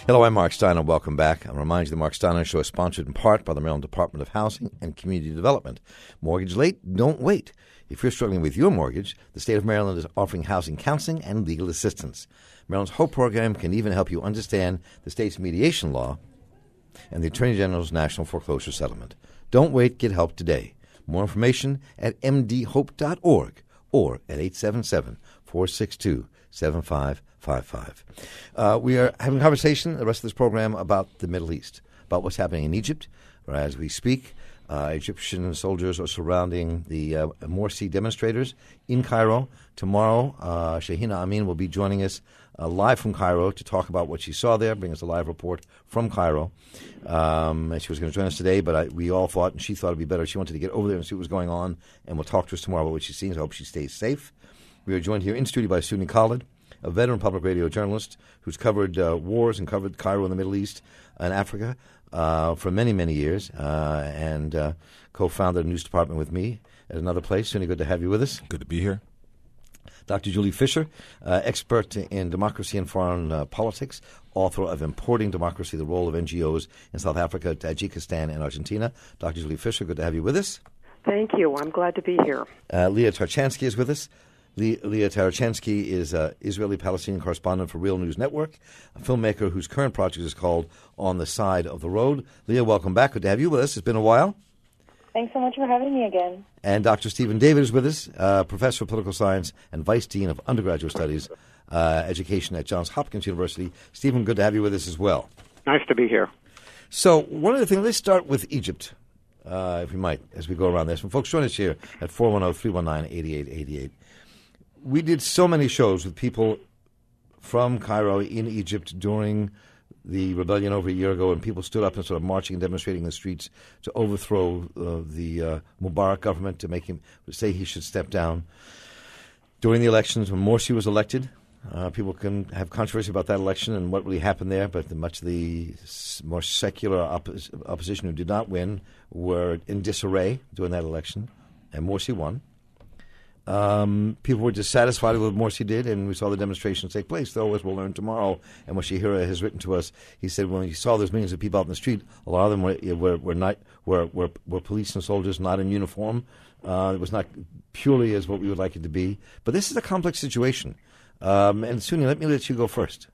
Hello, I'm Mark Steiner. Welcome back. I'll remind you the Mark Steiner Show is sponsored in part by the Maryland Department of Housing and Community Development. Mortgage late? Don't wait. If you're struggling with your mortgage, the state of Maryland is offering housing counseling and legal assistance. Maryland's HOPE program can even help you understand the state's mediation law and the Attorney General's National Foreclosure Settlement. Don't wait. Get help today. More information at mdhope.org or at 877-462-7555. We are having a conversation the rest of this program about the Middle East, about what's happening in Egypt. As we speak, Egyptian soldiers are surrounding the Morsi demonstrators in Cairo. Tomorrow, Shahina Amin will be joining us live from Cairo to talk about what she saw there, bring us a live report from Cairo. And she was going to join us today, but we all thought, and she thought it would be better, she wanted to get over there and see what was going on, and we'll talk to us tomorrow about what she's seeing. I hope she stays safe. We are joined here in studio by Suni Khalid, a veteran public radio journalist who's covered wars and covered Cairo in the Middle East and Africa for many, many years, and co-founded a news department with me at another place. Suni, good to have you with us. Good to be here. Dr. Julie Fisher, expert in democracy and foreign politics, author of Importing Democracy, the Role of NGOs in South Africa, Tajikistan, and Argentina. Dr. Julie Fisher, good to have you with us. Thank you. I'm glad to be here. Leah Tarchansky is with us. Leah Tarchansky is an Israeli-Palestinian correspondent for Real News Network, a filmmaker whose current project is called On the Side of the Road. Leah, welcome back. Good to have you with us. It's been a while. Thanks so much for having me again. And Dr. Stephen David is with us, professor of political science and vice dean of undergraduate studies, education at Johns Hopkins University. Stephen, good to have you with us as well. Nice to be here. So one of the things, let's start with Egypt, if we might, as we go around this. When folks join us here at 410-319-8888. We did so many shows with people from Cairo in Egypt during the rebellion over a year ago, and people stood up and sort of marching and demonstrating in the streets to overthrow the Mubarak government, to make him say he should step down. During the elections, when Morsi was elected, people can have controversy about that election and what really happened there, but much of the more secular opposition who did not win were in disarray during that election, and Morsi won. People were dissatisfied with what Morsi did, and we saw the demonstrations take place, though, as we'll learn tomorrow. And what Shahira has written to us, he said when he saw those millions of people out in the street, a lot of them were police and soldiers not in uniform. It was not purely as what we would like it to be. But this is a complex situation. And Suni, let you go first.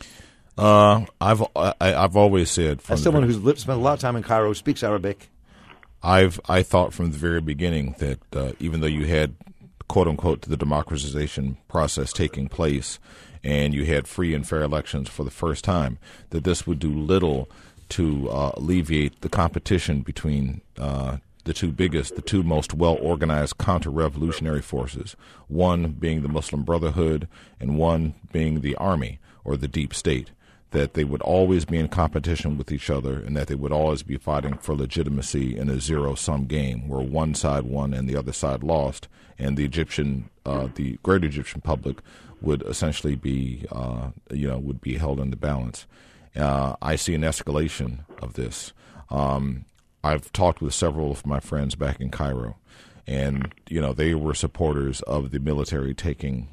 I've always said, as someone who's spent a lot of time in Cairo, speaks Arabic, I thought from the very beginning that even though you had quote-unquote, the democratization process taking place, and you had free and fair elections for the first time, that this would do little to alleviate the competition between the two most well-organized counter-revolutionary forces, one being the Muslim Brotherhood and one being the army or the deep state, that they would always be in competition with each other and that they would always be fighting for legitimacy in a zero-sum game where one side won and the other side lost, and the greater Egyptian public would essentially be, would be held in the balance. I see an escalation of this. I've talked with several of my friends back in Cairo, and they were supporters of the military taking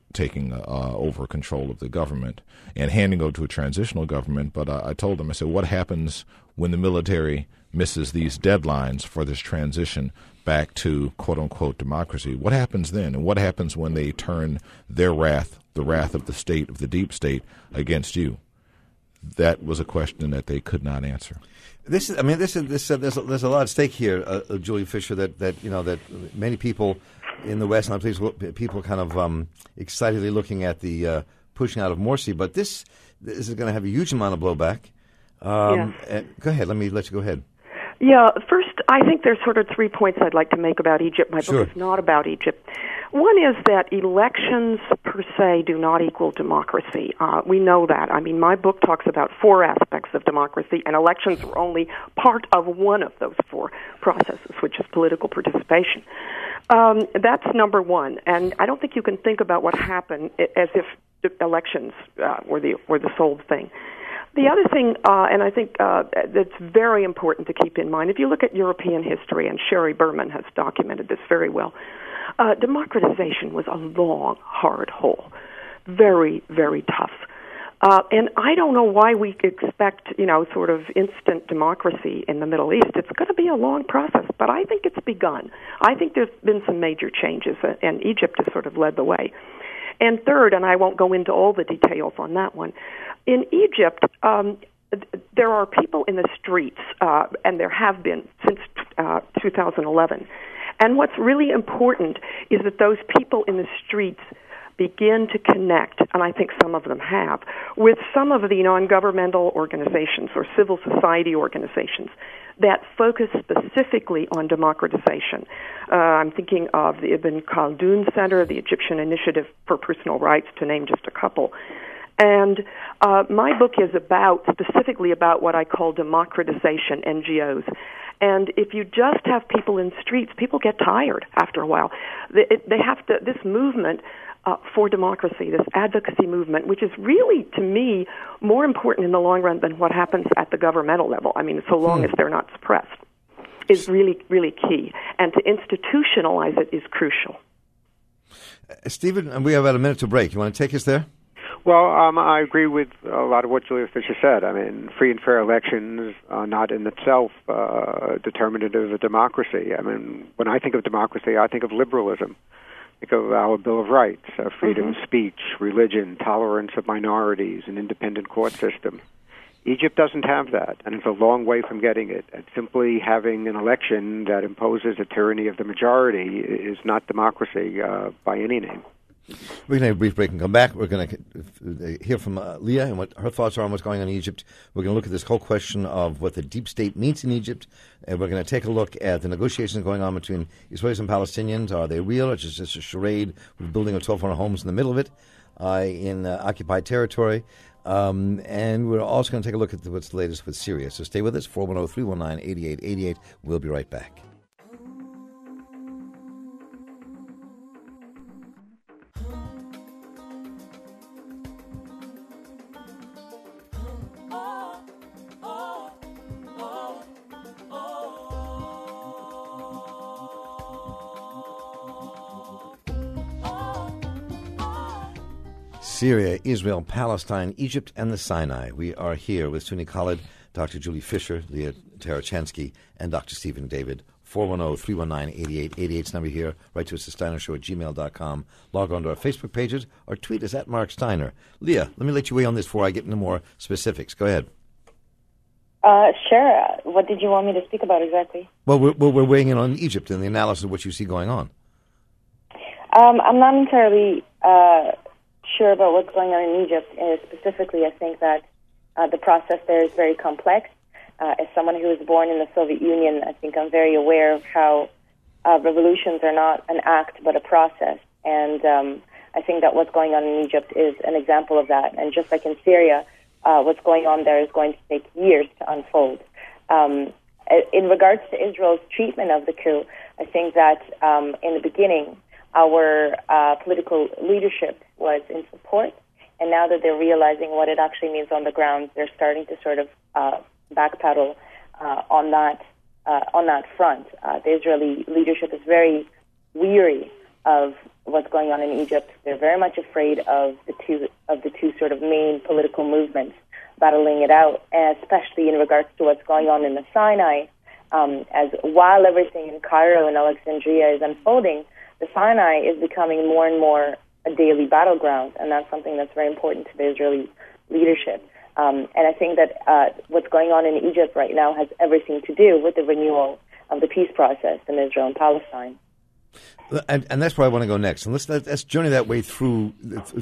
over control of the government and handing over to a transitional government. But I told them, I said, what happens when the military misses these deadlines for this transition back to quote-unquote democracy? What happens then? And what happens when they turn their wrath, the wrath of the state, of the deep state, against you? That was a question that they could not answer. There's a lot at stake here, Julie Fisher, that many people in the West, and people kind of excitedly looking at the pushing out of Morsi, but this is going to have a huge amount of blowback. Go ahead. Let me let you go ahead. Yeah, first, I think there's sort of 3 points I'd like to make about Egypt. My book is not about Egypt. One is that elections per se do not equal democracy. We know that. I mean, my book talks about 4 aspects of democracy, and elections are only part of one of those 4 processes, which is political participation. That's number one, and I don't think you can think about what happened as if the elections were the sole thing. The other thing, and I think that's very important to keep in mind, if you look at European history, and Sherry Berman has documented this very well, democratization was a long, hard haul, very, very tough. And I don't know why we expect, sort of instant democracy in the Middle East. It's going to be a long process, but I think it's begun. I think there's been some major changes, and Egypt has sort of led the way. And third, and I won't go into all the details on that one, in Egypt, there are people in the streets, and there have been since 2011. And what's really important is that those people in the streets begin to connect, and I think some of them have, with some of the non-governmental organizations or civil society organizations that focus specifically on democratization. I'm thinking of the Ibn Khaldun Center, the Egyptian Initiative for Personal Rights, to name just a couple. And my book is specifically about what I call democratization NGOs. And if you just have people in streets, people get tired after a while. They have to. This movement for democracy, this advocacy movement, which is really, to me, more important in the long run than what happens at the governmental level. I mean, so long as they're not suppressed, is really, really key. And to institutionalize it is crucial. Stephen, and we have about a minute to break. You want to take us there? Well, I agree with a lot of what Julia Fisher said. I mean, free and fair elections are not in itself determinative of democracy. I mean, when I think of democracy, I think of liberalism. Think of our Bill of Rights, freedom of speech, religion, tolerance of minorities, an independent court system. Egypt doesn't have that, and it's a long way from getting it. And simply having an election that imposes a tyranny of the majority is not democracy by any name. We're going to have a brief break and come back. We're going to hear from Leah and what her thoughts are on what's going on in Egypt. We're going to look at this whole question of what the deep state means in Egypt. And we're going to take a look at the negotiations going on between Israelis and Palestinians. Are they real, or is it just a charade with building of 1,200 homes in the middle of it in occupied territory? And we're also going to take a look at what's the latest with Syria. So stay with us, 410-319-8888. We'll be right back. Syria, Israel, Palestine, Egypt, and the Sinai. We are here with SUNY Khalid, Dr. Julie Fisher, Leah Tarachansky, and Dr. Stephen David. 410-319-8888's number here. Write to us at steinershow@gmail.com. Log on to our Facebook pages or tweet us at Mark Steiner. Leah, let me let you weigh on this before I get into more specifics. Go ahead. Sure. What did you want me to speak about exactly? Well, we're weighing in on Egypt and the analysis of what you see going on. I'm not entirely sure about what's going on in Egypt. Specifically, I think that the process there is very complex. As someone who was born in the Soviet Union, I think I'm very aware of how revolutions are not an act but a process. And I think that what's going on in Egypt is an example of that. And just like in Syria, what's going on there is going to take years to unfold. In regards to Israel's treatment of the coup, I think that in the beginning, our political leadership was in support, and now that they're realizing what it actually means on the ground, they're starting to sort of backpedal on that front. The Israeli leadership is very weary of what's going on in Egypt. They're very much afraid of the two sort of main political movements battling it out, and especially in regards to what's going on in the Sinai. As while everything in Cairo and Alexandria is unfolding, the Sinai is becoming more and more a daily battleground, and that's something that's very important to the Israeli leadership. And I think that what's going on in Egypt right now has everything to do with the renewal of the peace process in Israel and Palestine. And that's where I want to go next. And let's journey that way through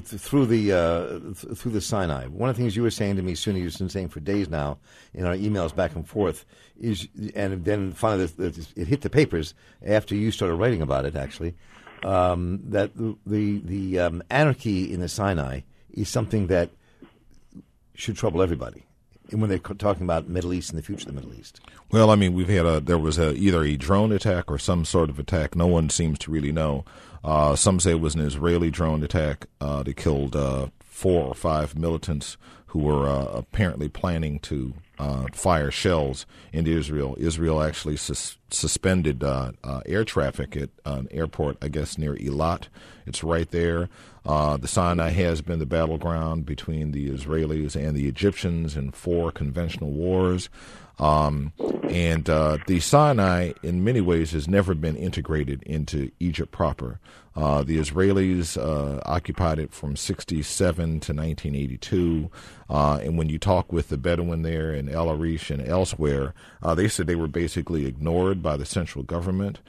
the Sinai. One of the things you were saying to me, Suni, you've been saying for days now in our emails back and forth, and then finally it hit the papers after you started writing about it. Actually, that the anarchy in the Sinai is something that should trouble everybody. And when they're talking about Middle East and the future of the Middle East. Well, I mean, we've had there was either a drone attack or some sort of attack. No one seems to really know. Some say it was an Israeli drone attack. They killed 4 or 5 militants who were apparently planning to fire shells into Israel. Israel actually suspended air traffic at an airport, I guess, near Eilat. It's right there. The Sinai has been the battleground between the Israelis and the Egyptians in 4 conventional wars. And the Sinai, in many ways, has never been integrated into Egypt proper. The Israelis occupied it from 1967 to 1982. And when you talk with the Bedouin there in El Arish and elsewhere, they said they were basically ignored by the central government.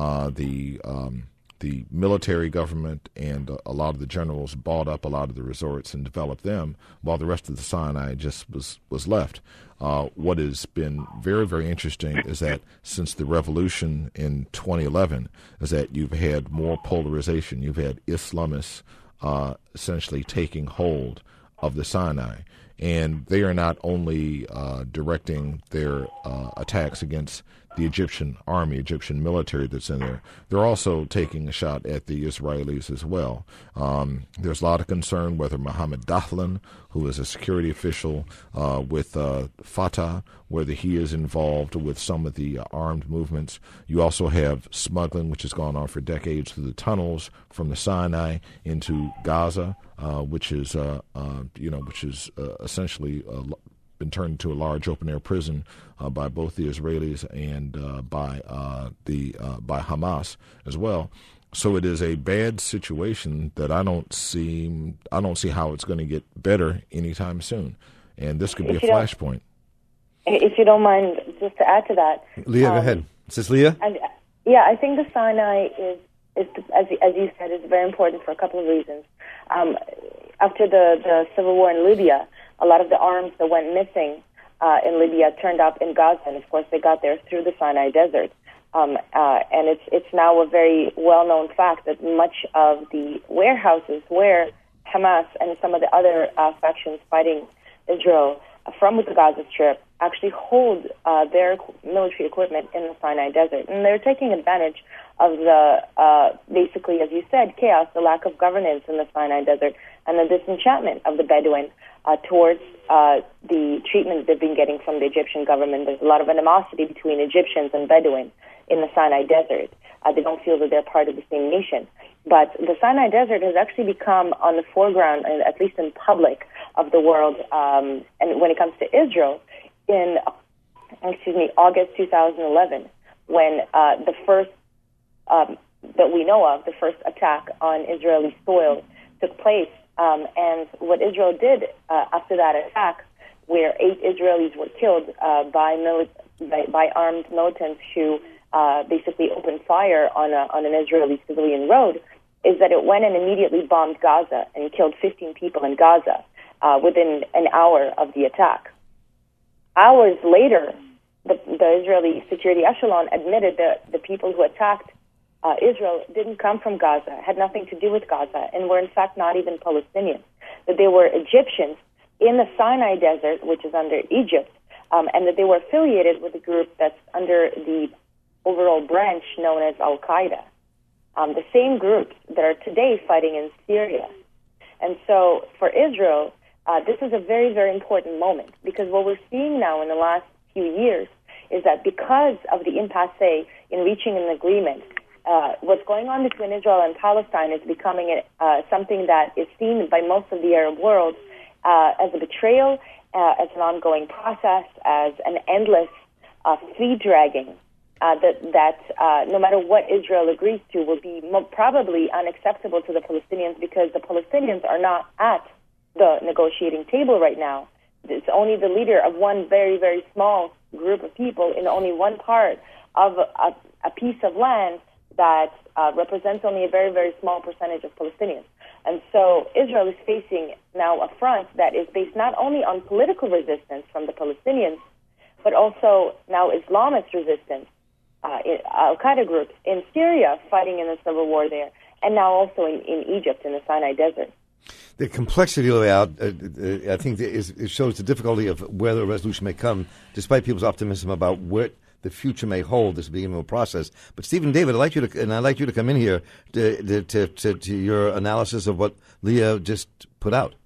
The military government and a lot of the generals bought up a lot of the resorts and developed them, while the rest of the Sinai just was left. What has been very, very interesting is that since the revolution in 2011, is that you've had more polarization. You've had Islamists essentially taking hold of the Sinai. And they are not only directing their attacks against the Egyptian army, Egyptian military that's in there, they're also taking a shot at the Israelis as well. There's a lot of concern whether Mohammed Dahlan, who is a security official with Fatah, whether he is involved with some of the armed movements. You also have smuggling, which has gone on for decades through the tunnels from the Sinai into Gaza, which is essentially been turned into a large open-air prison by both the Israelis and by Hamas as well. So it is a bad situation that I don't see how it's going to get better anytime soon, and this could be a flashpoint. If you don't mind, just to add to that, Leah, go ahead. Is this Leah? I think the Sinai is as you said, is very important for a couple of reasons. After the civil war in Libya, a lot of the arms that went missing in Libya turned up in Gaza, and of course they got there through the Sinai Desert. And it's now a very well-known fact that much of the warehouses where Hamas and some of the other factions fighting Israel from the Gaza Strip actually hold their military equipment in the Sinai Desert. And they're taking advantage of the, basically, as you said, chaos, the lack of governance in the Sinai Desert, and the disenchantment of the Bedouin towards the treatment they've been getting from the Egyptian government. There's a lot of animosity between Egyptians and Bedouin in the Sinai Desert. They don't feel that they're part of the same nation. But the Sinai Desert has actually become on the foreground, at least in public, of the world. And when it comes to Israel, in August 2011, when the first that we know of, the first attack on Israeli soil took place. And what Israel did after that attack, where 8 Israelis were killed by armed militants who basically opened fire on an Israeli civilian road, is that it went and immediately bombed Gaza and killed 15 people in Gaza within an hour of the attack. Hours later, the Israeli security echelon admitted that the people who attacked Israel didn't come from Gaza, had nothing to do with Gaza, and were in fact not even Palestinians. That they were Egyptians in the Sinai Desert, which is under Egypt, and that they were affiliated with a group that's under the overall branch known as Al-Qaeda. The same groups that are today fighting in Syria. And so for Israel, this is a very, very important moment, because what we're seeing now in the last few years is that because of the impasse in reaching an agreement, what's going on between Israel and Palestine is becoming something that is seen by most of the Arab world as a betrayal, as an ongoing process, as an endless feet-dragging that no matter what Israel agrees to will be probably unacceptable to the Palestinians, because the Palestinians are not at the negotiating table right now. It's only the leader of one very, very small group of people in only one part of a piece of land that represents only a very, very small percentage of Palestinians. And so Israel is facing now a front that is based not only on political resistance from the Palestinians, but also now Islamist resistance, Al-Qaeda groups in Syria fighting in the civil war there, and now also in Egypt in the Sinai Desert. The complexity of it, I think, it shows the difficulty of where the resolution may come, despite people's optimism about what the future may hold. This is the beginning of a process. But Stephen David, I'd like you to come in here to your analysis of what Leah just put out.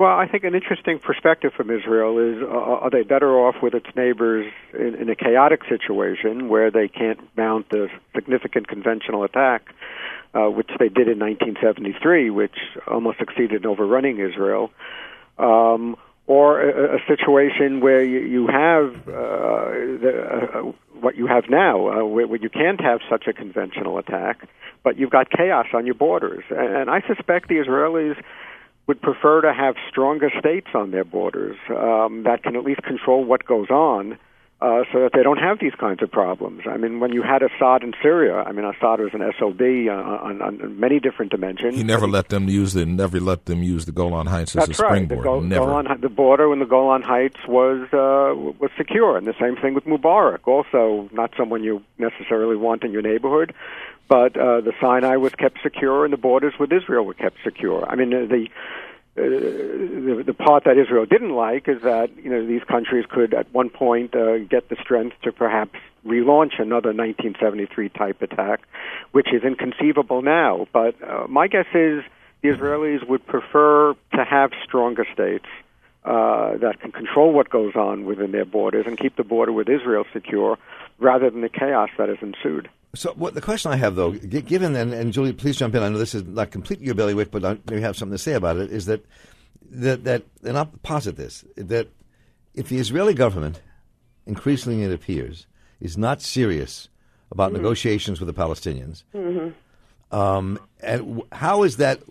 Well, I think an interesting perspective from Israel is, are they better off with its neighbors in a chaotic situation where they can't mount a significant conventional attack, which they did in 1973, which almost succeeded in overrunning Israel, or a situation where you have what you have now, where you can't have such a conventional attack, but you've got chaos on your borders. And I suspect the Israelis would prefer to have stronger states on their borders that can at least control what goes on, so that they don't have these kinds of problems. I mean, when you had Assad in Syria, I mean, Assad was an SOB on many different dimensions. He never let them use the Golan Heights as a springboard. The border when the Golan Heights was secure, and the same thing with Mubarak. Also, not someone you necessarily want in your neighborhood, but the Sinai was kept secure, and the borders with Israel were kept secure. I mean, the part that Israel didn't like is that these countries could at one point get the strength to perhaps relaunch another 1973 type attack, which is inconceivable now. But my guess is the Israelis would prefer to have stronger states that can control what goes on within their borders and keep the border with Israel secure, rather than the chaos that has ensued. So the question I have, though, given, and Julie, please jump in, I know this is not completely your bailiwick, but I maybe have something to say about it, is that and I'll posit this, that if the Israeli government, increasingly it appears, is not serious about negotiations with the Palestinians, and how is that,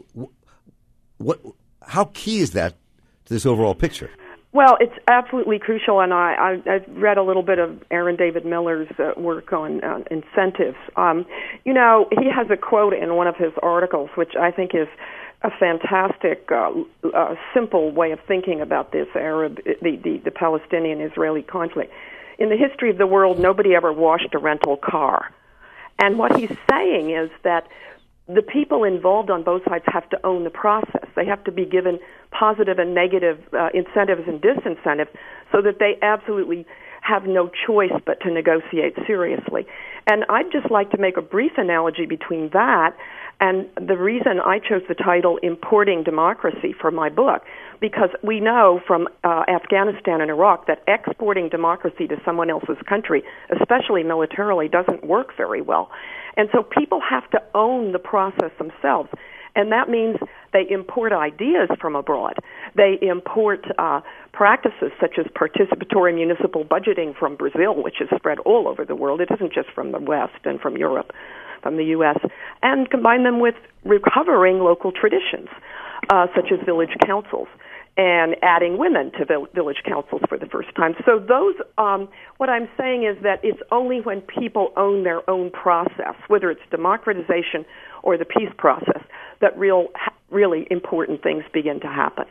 how key is that to this overall picture? Well, it's absolutely crucial, and I've read a little bit of Aaron David Miller's work on incentives. He has a quote in one of his articles, which I think is a fantastic, simple way of thinking about this the Palestinian-Israeli conflict. In the history of the world, nobody ever washed a rental car. And what he's saying is that the people involved on both sides have to own the process. They have to be given positive and negative incentives and disincentives so that they absolutely have no choice but to negotiate seriously. And I'd just like to make a brief analogy between that and the reason I chose the title Importing Democracy for my book, because we know from Afghanistan and Iraq that exporting democracy to someone else's country, especially militarily, doesn't work very well. And so people have to own the process themselves. And that means they import ideas from abroad. They import practices such as participatory municipal budgeting from Brazil, which is spread all over the world. It isn't just from the West and from Europe, from the U.S., and combine them with recovering local traditions, such as village councils, and adding women to village councils for the first time. So those, what I'm saying is that it's only when people own their own process, whether it's democratization or the peace process, that really important things begin to happen.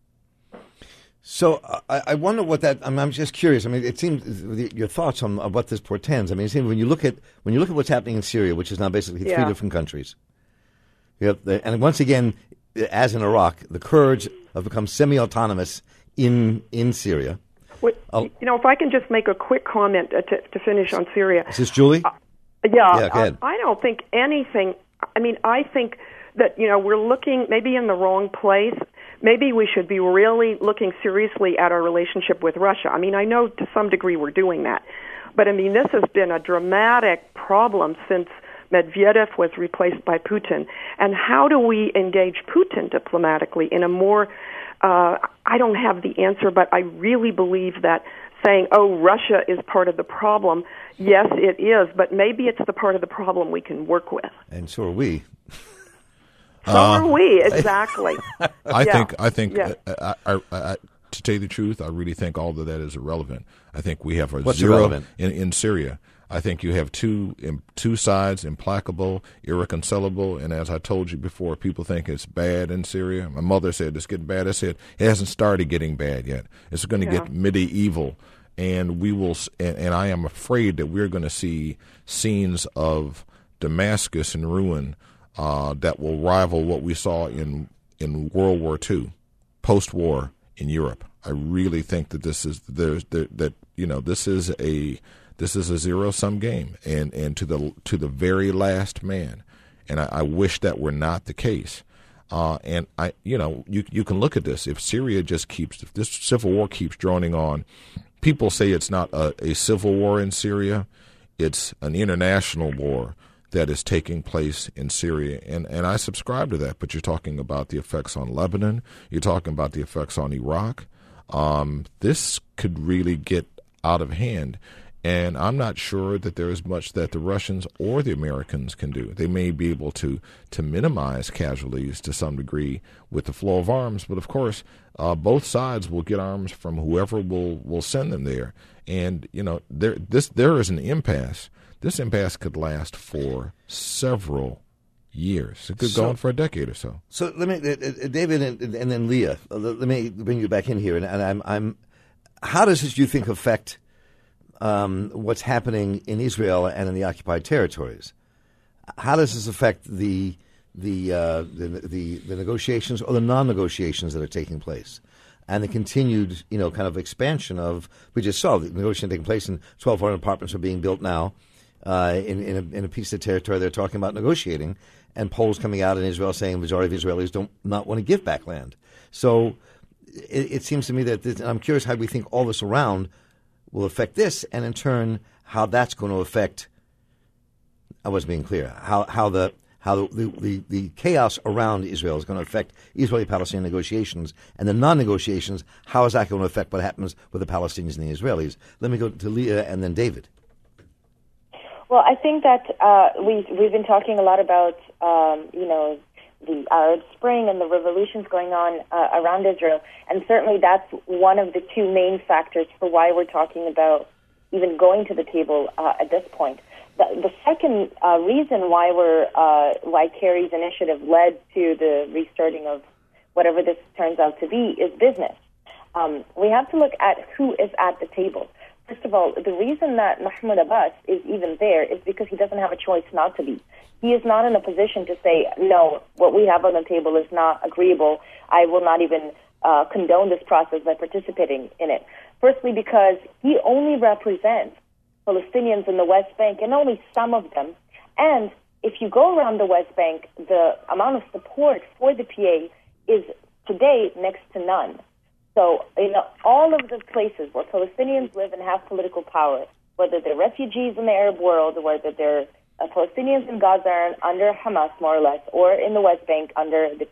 So I wonder what that. I'm just curious. I mean, it seems your thoughts on what this portends. I mean, it seems when you look at what's happening in Syria, which is now basically three different countries. You have and once again, as in Iraq, the Kurds have become semi-autonomous in Syria. If I can just make a quick comment to finish on Syria. Is this Julie? Yeah, go ahead. I don't think anything. I mean, I think that we're looking maybe in the wrong place. Maybe we should be really looking seriously at our relationship with Russia. I mean, I know to some degree we're doing that, but I mean, this has been a dramatic problem since Medvedev was replaced by Putin. And how do we engage Putin diplomatically in a more, I don't have the answer, but I really believe that saying, Russia is part of the problem, yes, it is, but maybe it's the part of the problem we can work with. And so are we. So are we, exactly. I think, to tell you the truth, I really think all of that is irrelevant. I think we have a zero in Syria. I think you have two sides, implacable, irreconcilable, and as I told you before, people think it's bad in Syria. My mother said it's getting bad. I said it hasn't started getting bad yet. It's going to get medieval, and we will. And I am afraid that we're going to see scenes of Damascus in ruin that will rival what we saw in World War II, post-war in Europe. I really think that this is this is a zero-sum game, and to the very last man. And I wish that were not the case. And you can look at this. If this civil war keeps droning on, people say it's not a civil war in Syria, it's an international war that is taking place in Syria. And I subscribe to that, but you're talking about the effects on Lebanon, you're talking about the effects on Iraq. This could really get out of hand. And I'm not sure that there is much that the Russians or the Americans can do. They may be able to minimize casualties to some degree with the flow of arms, but of course, both sides will get arms from whoever will send them there. And there is an impasse. This impasse could last for several years. It could go on for a decade or so. So let me, David, and then Leah. Let me bring you back in here. And I'm. How does this, you think, affect what's happening in Israel and in the occupied territories? How does this affect the negotiations or the non-negotiations that are taking place, and the continued kind of expansion of? We just saw the negotiation taking place, and 1,200 apartments are being built now in a piece of territory. They're talking about negotiating, and polls coming out in Israel saying the majority of Israelis do not want to give back land. So it seems to me that and I'm curious how we think all this around will affect this, and in turn, how that's going to affect. I wasn't being clear. How the chaos around Israel is going to affect Israeli-Palestinian negotiations, and the non-negotiations. How is that going to affect what happens with the Palestinians and the Israelis? Let me go to Leah and then David. Well, I think that we've been talking a lot about the Arab Spring and the revolutions going on around Israel. And certainly that's one of the two main factors for why we're talking about even going to the table at this point. The second reason why Kerry's initiative led to the restarting of whatever this turns out to be is business. We have to look at who is at the table. First of all, the reason that Mahmoud Abbas is even there is because he doesn't have a choice not to be. He is not in a position to say, no, what we have on the table is not agreeable. I will not even condone this process by participating in it. Firstly, because he only represents Palestinians in the West Bank, and only some of them. And if you go around the West Bank, the amount of support for the PA is today next to none. So in all of the places where Palestinians live and have political power, whether they're refugees in the Arab world, whether they're Palestinians in Gaza are under Hamas, more or less, or in the West Bank under the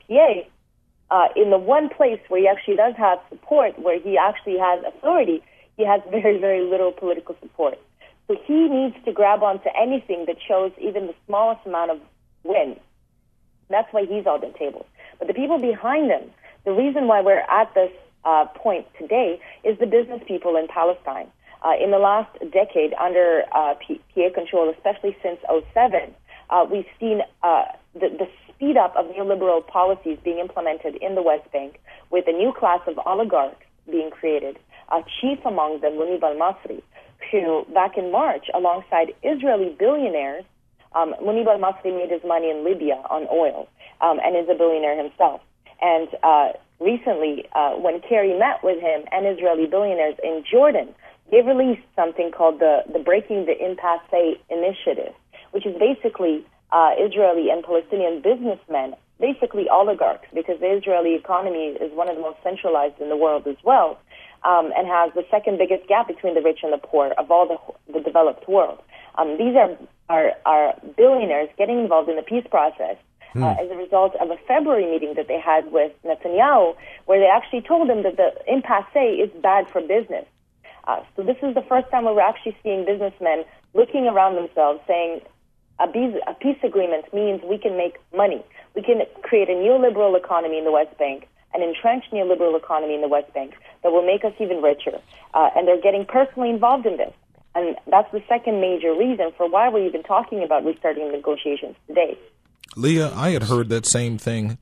PA, in the one place where he actually does have support, where he actually has authority, he has very, very little political support. So he needs to grab onto anything that shows even the smallest amount of win. That's why he's on the table. But the people behind him, the reason why we're at this point today is the business people in Palestine. In the last decade, under PA control, especially since 2007, we've seen the speed up of neoliberal policies being implemented in the West Bank, with a new class of oligarchs being created, chief among them, Munib al-Masri, who, back in March, alongside Israeli billionaires, Munib al-Masri made his money in Libya on oil, and is a billionaire himself. And recently, when Kerry met with him and Israeli billionaires in Jordan, they released something called the Breaking the Impasse Initiative, which is basically Israeli and Palestinian businessmen, basically oligarchs, because the Israeli economy is one of the most centralized in the world as well, and has the second biggest gap between the rich and the poor of all the developed world. These are billionaires getting involved in the peace process as a result of a February meeting that they had with Netanyahu, where they actually told him that the impasse is bad for business. So this is the first time where we're actually seeing businessmen looking around themselves saying a peace agreement means we can make money. We can create a neoliberal economy in the West Bank, an entrenched neoliberal economy in the West Bank that will make us even richer. And they're getting personally involved in this. And that's the second major reason for why we're even talking about restarting negotiations today. Leah, I had heard that same thing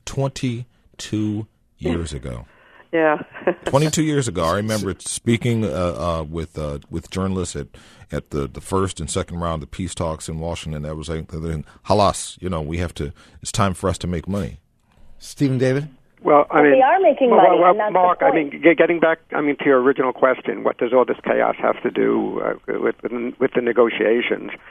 22 years ago. Yeah. 22 years ago, I remember speaking with journalists at the first and second round of the peace talks in Washington. That was halas, we have to. It's time for us to make money. Stephen David. Well, I mean, they are making money. Well, and that's Mark, the point. I mean, getting back, to your original question, what does all this chaos have to do with the negotiations?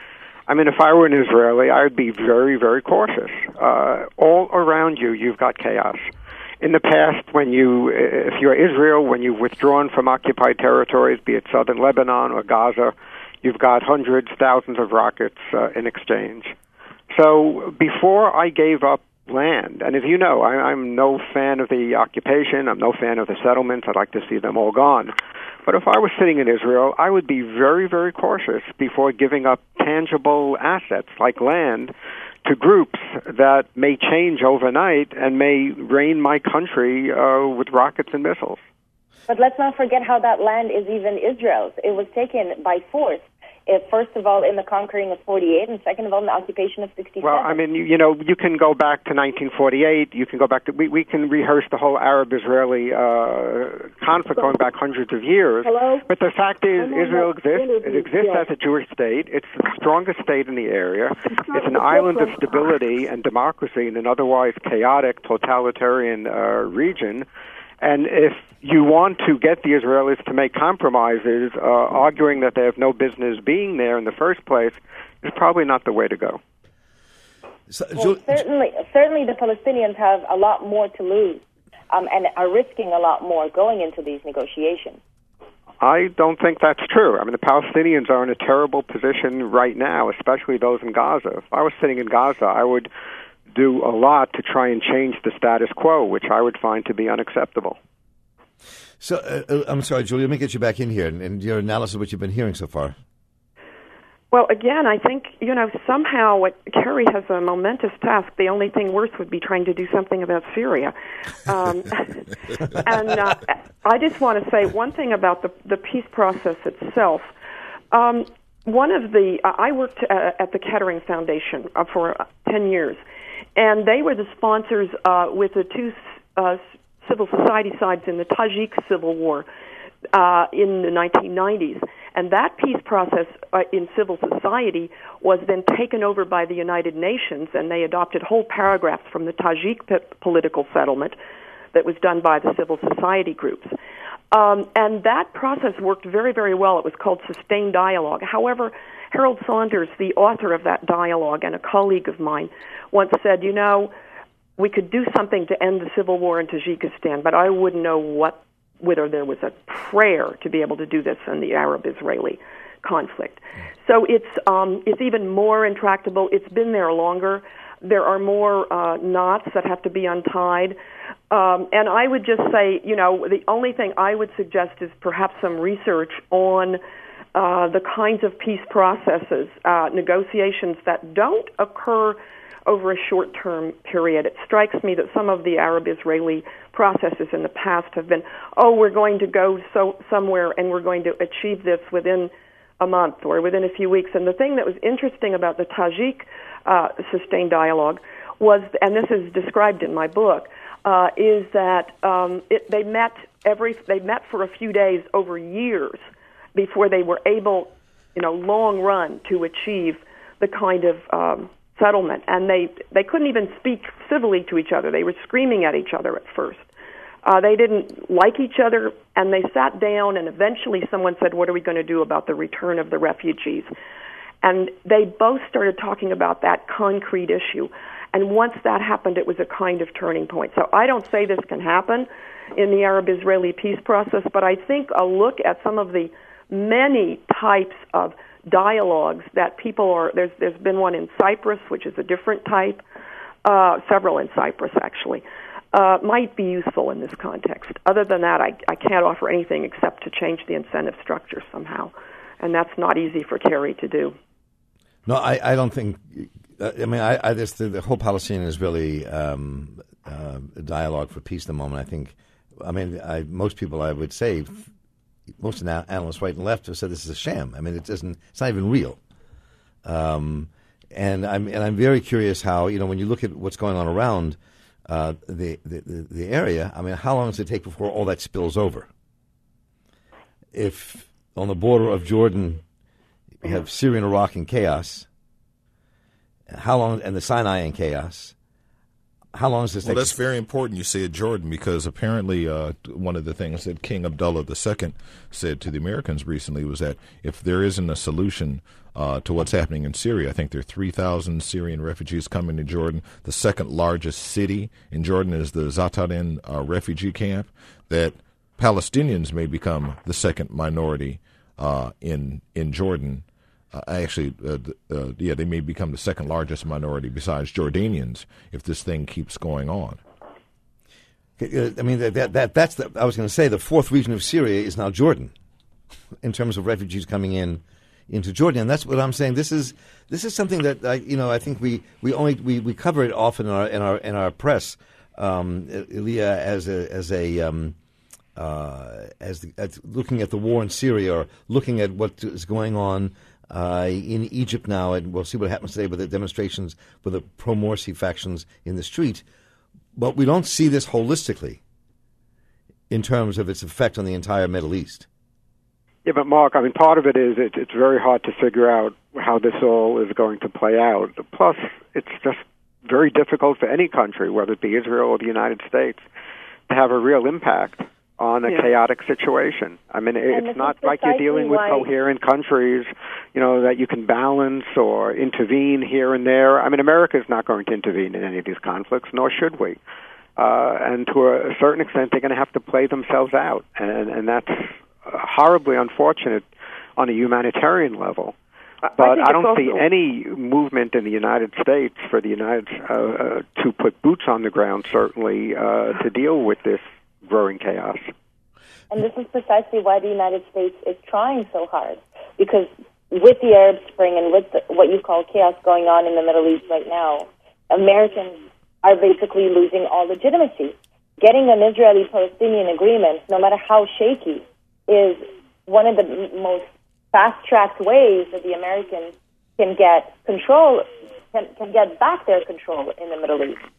I mean, if I were an Israeli, I would be very, very cautious. All around you, you've got chaos. In the past, if you're Israel, when you've withdrawn from occupied territories, be it southern Lebanon or Gaza, you've got hundreds, thousands of rockets in exchange. So before I gave up land, and as you know, I'm no fan of the occupation, I'm no fan of the settlements, I'd like to see them all gone. But if I was sitting in Israel, I would be very, very cautious before giving up tangible assets like land to groups that may change overnight and may rain my country with rockets and missiles. But let's not forget how that land is even Israel's. It was taken by force. First of all, in the conquering of 48, and second of all, in the occupation of 67. Well, I mean, you can go back to 1948. You can go back to we can rehearse the whole Arab-Israeli conflict going back hundreds of years. Hello? But the fact is, Israel exists. It exists as a Jewish state. It's the strongest state in the area. It's an island of stability and democracy in an otherwise chaotic, totalitarian region. And if you want to get the Israelis to make compromises, arguing that they have no business being there in the first place, is probably not the way to go. So, certainly the Palestinians have a lot more to lose and are risking a lot more going into these negotiations. I don't think that's true. I mean, the Palestinians are in a terrible position right now, especially those in Gaza. If I was sitting in Gaza, I would do a lot to try and change the status quo, which I would find to be unacceptable. So, I'm sorry, Julie, let me get you back in here and your analysis of what you've been hearing so far. Well, again, I think, somehow Kerry has a momentous task. The only thing worse would be trying to do something about Syria. And I just want to say one thing about the peace process itself. I worked at the Kettering Foundation for 10 years, and they were the sponsors with the two civil society sides in the Tajik Civil War in the 1990s. And that peace process in civil society was then taken over by the United Nations, and they adopted whole paragraphs from the Tajik political settlement that was done by the civil society groups. And that process worked very, very well. It was called Sustained Dialogue. However, Harold Saunders, the author of that dialogue and a colleague of mine, once said, we could do something to end the civil war in Tajikistan, but I wouldn't know whether there was a prayer to be able to do this in the Arab-Israeli conflict. So it's even more intractable. It's been there longer. There are more knots that have to be untied. And I would just say, the only thing I would suggest is perhaps some research on the kinds of peace processes, negotiations that don't occur over a short-term period. It strikes me that some of the Arab-Israeli processes in the past have been, we're going to go somewhere and we're going to achieve this within a month or within a few weeks. And the thing that was interesting about the Tajik Sustained Dialogue was, and this is described in my book, is that they met for a few days over years before they were able, long run, to achieve the kind of settlement. And they couldn't even speak civilly to each other. They were screaming at each other at first. They didn't like each other, and they sat down, and eventually someone said, what are we going to do about the return of the refugees? And they both started talking about that concrete issue. And once that happened, it was a kind of turning point. So I don't say this can happen in the Arab-Israeli peace process, but I think a look at some of the many types of dialogues that people are, there's been one in Cyprus, which is a different type, several in Cyprus actually, might be useful in this context. Other than that, I can't offer anything except to change the incentive structure somehow, and that's not easy for Kerry to do. No, I don't think. The whole Palestinian-Israeli dialogue for peace at the moment. Most people, I would say, most analysts, right and left, have said this is a sham. It's not even real. And I'm very curious how, when you look at what's going on around the area. How long does it take before all that spills over? If on the border of Jordan you have Syria and Iraq in chaos, how long, and the Sinai in chaos, How long does this take? Well, that's very important you said Jordan, because apparently one of the things that King Abdullah II said to the Americans recently was that if there isn't a solution to what's happening in Syria, I think there are 3,000 Syrian refugees coming to Jordan. The second largest city in Jordan is the Zatarin refugee camp, that Palestinians may become the second minority in Jordan. They may become the second largest minority besides Jordanians if this thing keeps going on. I mean, that's I was going to say the fourth region of Syria is now Jordan, in terms of refugees coming into Jordan, and that's what I'm saying. This is something that I think we cover it often in our press, Elia, as looking at the war in Syria, or looking at what is going on in Egypt now, and we'll see what happens today with the demonstrations with the pro-Morsi factions in the street. But we don't see this holistically in terms of its effect on the entire Middle East. Yeah, but Mark, I mean, part of it is it's very hard to figure out how this all is going to play out. Plus, it's just very difficult for any country, whether it be Israel or the United States, to have a real impact on a chaotic situation. I mean, it's not like you're dealing with coherent countries, that you can balance or intervene here and there. I mean, America is not going to intervene in any of these conflicts, nor should we. And to a certain extent, they're going to have to play themselves out. And that's horribly unfortunate on a humanitarian level. But I don't see any movement in the United States for the to put boots on the ground, certainly, to deal with this growing chaos. And this is precisely why the United States is trying so hard, because with the Arab Spring and with what you call chaos going on in the Middle East right now, Americans are basically losing all legitimacy. Getting an Israeli-Palestinian agreement, no matter how shaky, is one of the most fast-tracked ways that the Americans can get control, can get back their control in the Middle East.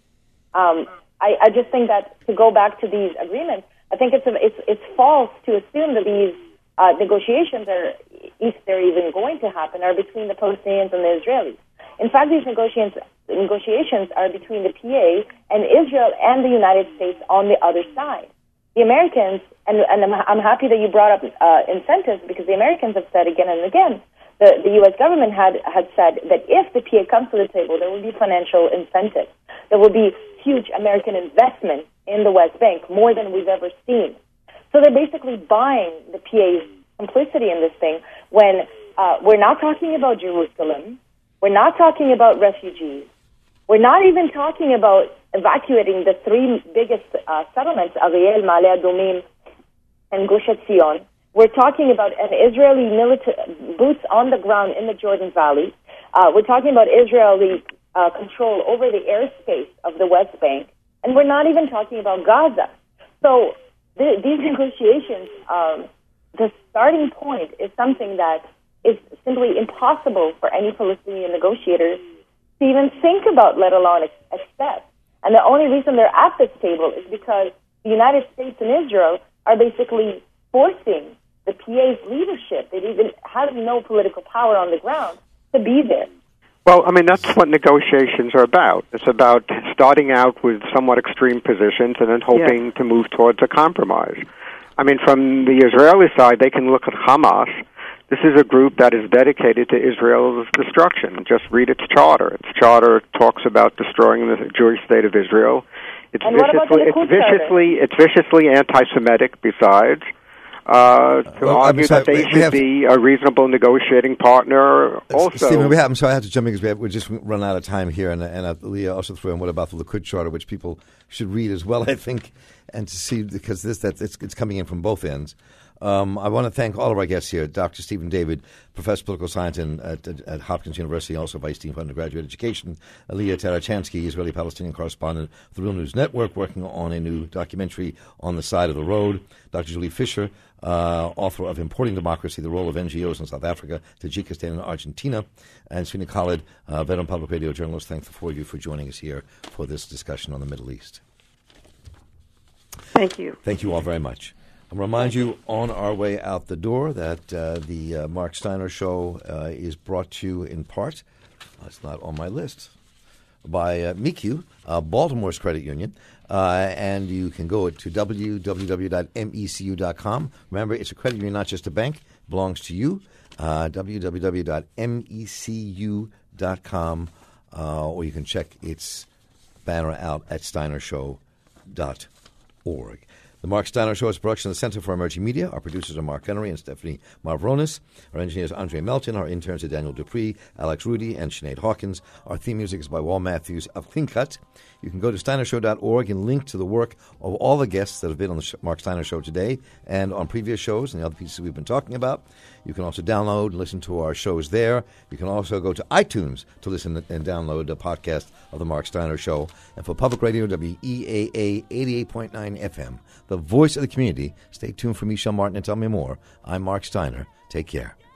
I just think that to go back to these agreements, I think it's false to assume that these negotiations are, if they're even going to happen, are between the Palestinians and the Israelis. In fact, these negotiations are between the PA and Israel and the United States on the other side. The Americans, and I'm happy that you brought up incentives, because the Americans have said again and again, the U.S. government had said that if the PA comes to the table, there will be financial incentives. There will be huge American investment in the West Bank, more than we've ever seen. So they're basically buying the PA's complicity in this thing when we're not talking about Jerusalem, we're not talking about refugees, we're not even talking about evacuating the three biggest settlements, Ariel, Ma'ale Adumim, and Gush Etzion. We're talking about an Israeli boots on the ground in the Jordan Valley. We're talking about Israeli control over the airspace of the West Bank. And we're not even talking about Gaza. So these negotiations, the starting point is something that is simply impossible for any Palestinian negotiators to even think about, let alone accept. And the only reason they're at this table is because the United States and Israel are basically forcing the PA's leadership, that even has no political power on the ground, to be there. Well, I mean, that's what negotiations are about. It's about starting out with somewhat extreme positions and then hoping to move towards a compromise. I mean, from the Israeli side, they can look at Hamas. This is a group that is dedicated to Israel's destruction. Just read its charter. Its charter talks about destroying the Jewish state of Israel. It's viciously anti-Semitic, besides. To argue that they should be a reasonable negotiating partner. Also, Stephen, I'm sorry, I have to jump in because we just run out of time here, and Leah also threw in what about the Likud Charter, which people should read as well, I think, and to see, because it's coming in from both ends. I want to thank all of our guests here, Dr. Stephen David, Professor of Political Science at Hopkins University, also Vice Dean for Undergraduate Education, Leah Tarachansky, Israeli-Palestinian correspondent of the Real News Network, working on a new documentary On the Side of the Road, Dr. Julie Fisher, author of Importing Democracy, the Role of NGOs in South Africa, Tajikistan, and Argentina, and Srini Khalid, veteran public radio journalist. Thanks the four of you for joining us here for this discussion on the Middle East. Thank you. Thank you all very much. I'll remind you on our way out the door that the Mark Steiner Show is brought to you in part, it's not on my list, by MECU, Baltimore's credit union. And you can go to www.mecu.com. Remember, it's a credit union, not just a bank. It belongs to you. www.mecu.com. Or you can check its banner out at steinershow.org. The Mark Steiner Show is a production of the Center for Emerging Media. Our producers are Mark Henry and Stephanie Marvronis. Our engineers are Andre Melton. Our interns are Daniel Dupree, Alex Rudy, and Sinead Hawkins. Our theme music is by Wal Matthews of Clean Cut. You can go to steinershow.org and link to the work of all the guests that have been on the Mark Steiner Show today and on previous shows and the other pieces we've been talking about. You can also download and listen to our shows there. You can also go to iTunes to listen and download a podcast of the Mark Steiner Show. And for Public Radio, WEAA 88.9 FM, the voice of the community. Stay tuned for Michelle Martin and Tell Me More. I'm Mark Steiner. Take care.